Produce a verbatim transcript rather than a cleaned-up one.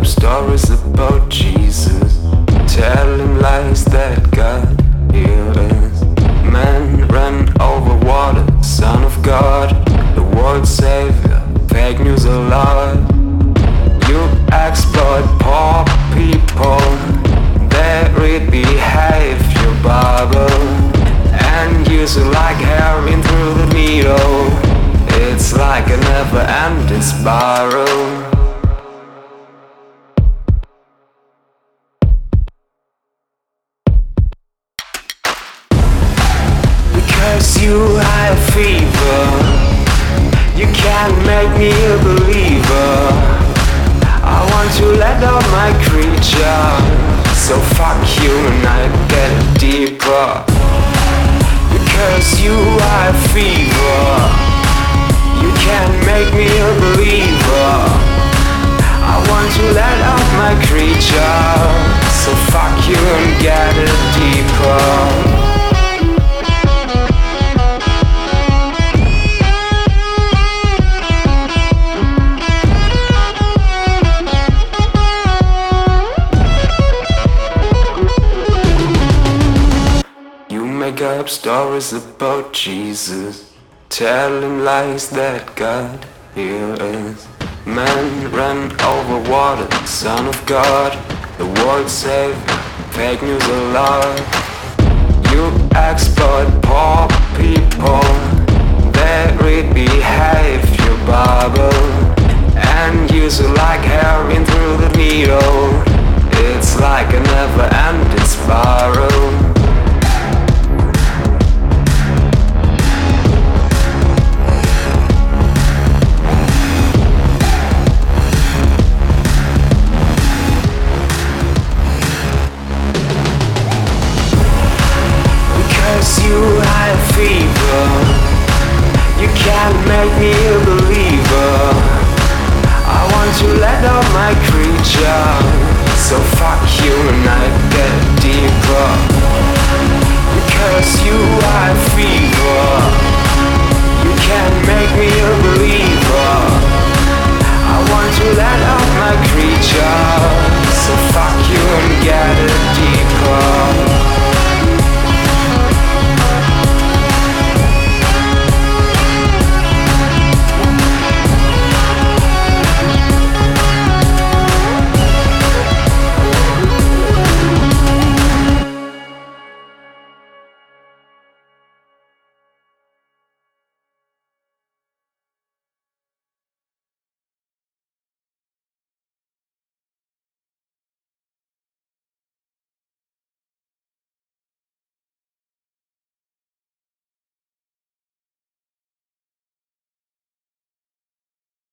up stories about Jesus, telling lies that God hears. Man ran over water, Son of God, the world savior, fake news a lot. You exploit poor people, they read behavior Bible, and use it like heroin through the needle. It's like a never-ending spiral. Because you have fever, you can't make me a believer. I want to let out my creature, so fuck you and I get deeper. Because you have fever, you can't make me a believer. I want to let out my creature, so fuck you and get it deeper. Make up stories about Jesus, telling lies that God hears. Man ran over water, Son of God, the world savior, fake news a lot. You exploit poor people, they read behavior Bible, and use it like heroin through the needle. It's like a never-ending spiral. You have fever, you can't make me a believer. I want to let out my creature, so fuck you and I get deeper. Because you have fever, you can't make me a believer. I want to let out